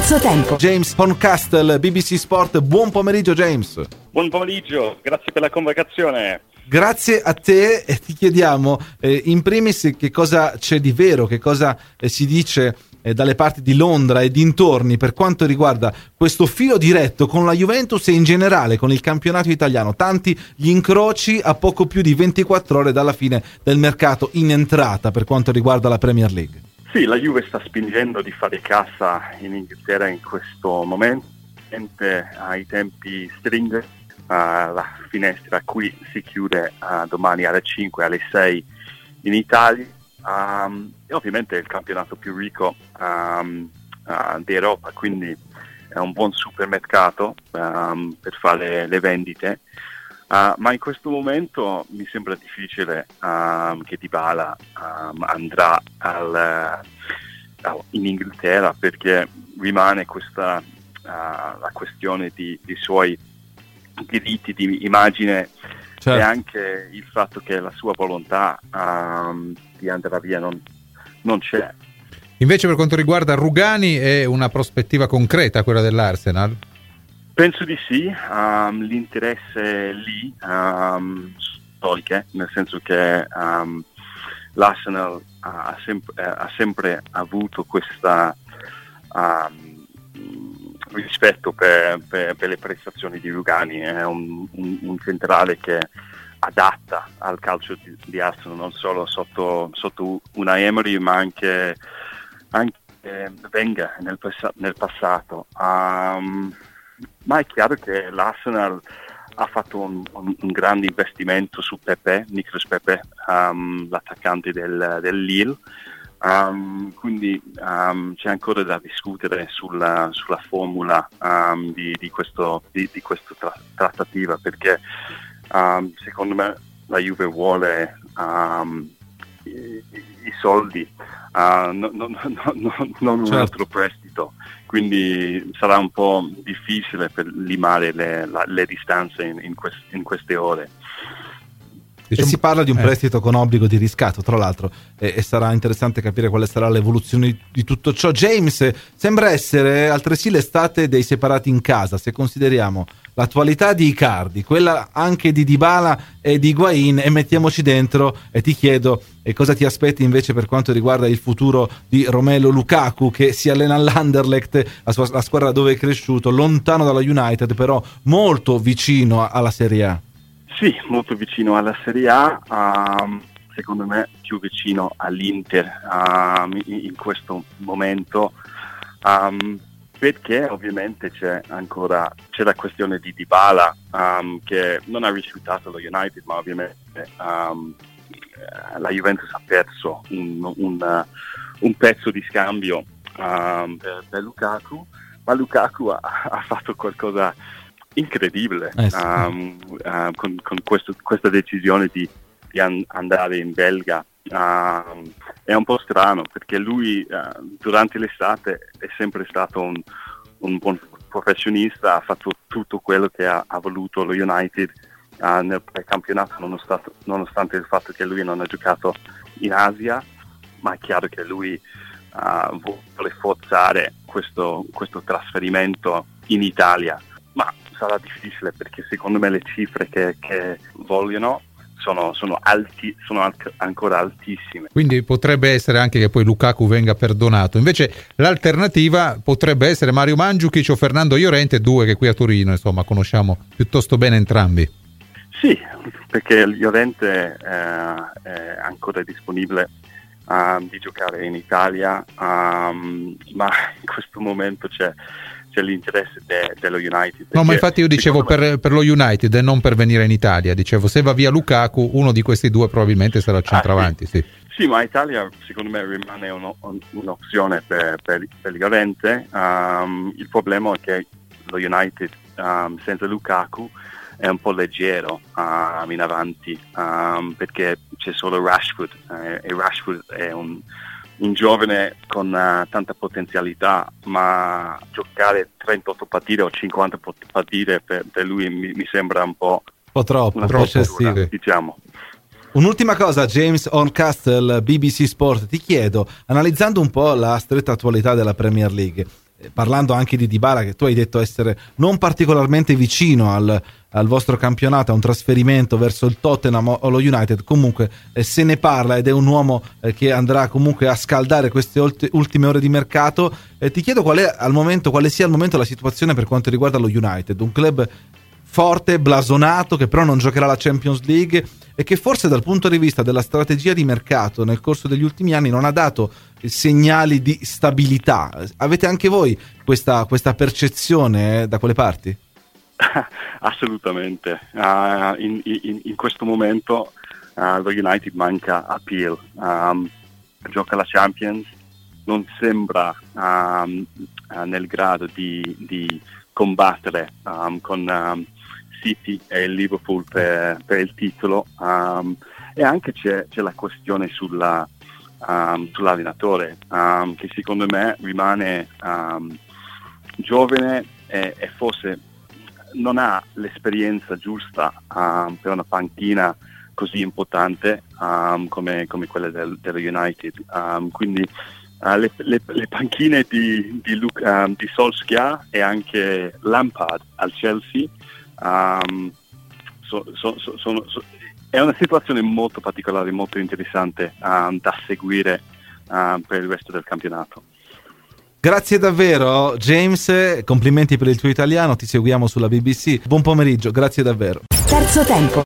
suo tempo. James Horncastle, BBC Sport, buon pomeriggio James. Buon pomeriggio, grazie per la convocazione. Grazie a te e ti chiediamo in primis che cosa c'è di vero, che cosa si dice dalle parti di Londra e dintorni per quanto riguarda questo filo diretto con la Juventus e in generale con il campionato italiano. Tanti gli incroci a poco più di 24 ore dalla fine del mercato in entrata per quanto riguarda la Premier League. Sì, la Juve sta spingendo di fare cassa in Inghilterra in questo momento, ai tempi stringenti. La finestra qui si chiude domani alle 5, alle 6 in Italia e ovviamente è il campionato più ricco d'Europa, quindi è un buon supermercato per fare le vendite, ma in questo momento mi sembra difficile che Dybala andrà in Inghilterra, perché rimane questa la questione di suoi diritti di immagine, certo, e anche il fatto che la sua volontà di andare via non c'è. Invece per quanto riguarda Rugani è una prospettiva concreta quella dell'Arsenal? Penso di sì, l'interesse è lì, storiche, nel senso che l'Arsenal ha sempre avuto questa rispetto per le prestazioni di Rugani. È un centrale che adatta al calcio di Arsenal, non solo sotto Unai Emery, ma anche Wenger nel passato. Ma è chiaro che l'Arsenal ha fatto un grande investimento su Nicolas Pepe, l'attaccante del Lille. Quindi c'è ancora da discutere sulla formula di questa trattativa, perché secondo me la Juve vuole i soldi, non un altro prestito, quindi sarà un po' difficile per limare le distanze in queste ore. E si parla di un prestito con obbligo di riscatto, tra l'altro, e sarà interessante capire quale sarà l'evoluzione di tutto ciò. James, sembra essere altresì l'estate dei separati in casa, se consideriamo l'attualità di Icardi, quella anche di Dybala e di Higuain, e mettiamoci dentro e ti chiedo cosa ti aspetti invece per quanto riguarda il futuro di Romelu Lukaku, che si allena all'Anderlecht, la squadra dove è cresciuto, lontano dalla United, però molto vicino alla Serie A. Sì, molto vicino alla Serie A, secondo me più vicino all'Inter in questo momento, perché ovviamente c'è la questione di Dybala, che non ha rifiutato lo United, ma ovviamente la Juventus ha perso un pezzo di scambio per Lukaku, ma Lukaku ha fatto qualcosa incredibile con questa decisione di andare in Belga. È un po' strano, perché lui durante l'estate è sempre stato un buon professionista, ha fatto tutto quello che ha voluto lo United nel precampionato, nonostante il fatto che lui non ha giocato in Asia, ma è chiaro che lui vuole forzare questo trasferimento in Italia, ma sarà difficile, perché secondo me le cifre che vogliono sono ancora altissime. Quindi potrebbe essere anche che poi Lukaku venga perdonato. Invece l'alternativa potrebbe essere Mario Mandžukić o Fernando Llorente, due che qui a Torino insomma conosciamo piuttosto bene entrambi. Sì, perché Llorente è ancora disponibile di giocare in Italia, ma in questo momento c'è l'interesse dello United. No, ma infatti io dicevo per lo United e non per venire in Italia. Dicevo, se va via Lukaku, uno di questi due probabilmente sarà centravanti. Sì. Sì, ma Italia secondo me rimane un'opzione per Llorente. Il problema è che lo United senza Lukaku è un po' leggero in avanti, perché c'è solo Rashford, e Rashford è un giovane con tanta potenzialità, ma giocare 38 partite o 50 partite per lui mi sembra un po' troppo eccessivo, diciamo. Un'ultima cosa, James Horncastle, BBC Sport, ti chiedo, analizzando un po' la stretta attualità della Premier League, parlando anche di Dybala, che tu hai detto essere non particolarmente vicino al vostro campionato, a un trasferimento verso il Tottenham o lo United, comunque se ne parla ed è un uomo che andrà comunque a scaldare queste ultime ore di mercato. Ti chiedo quale sia al momento la situazione per quanto riguarda lo United, un club forte, blasonato, che però non giocherà la Champions League e che forse dal punto di vista della strategia di mercato nel corso degli ultimi anni non ha dato segnali di stabilità. Avete anche voi questa percezione da quelle parti? Assolutamente. In questo momento lo United manca appeal. Gioca la Champions, non sembra nel grado di combattere con City e il Liverpool per il titolo, e anche c'è la questione sull'allenatore, che secondo me rimane giovane e forse non ha l'esperienza giusta per una panchina così importante come quella dello United. Quindi le panchine di Solskjaer e anche Lampard al Chelsea è una situazione molto particolare, molto interessante da seguire per il resto del campionato. Grazie davvero James, complimenti per il tuo italiano, ti seguiamo sulla BBC. Buon pomeriggio, grazie davvero. Terzo tempo.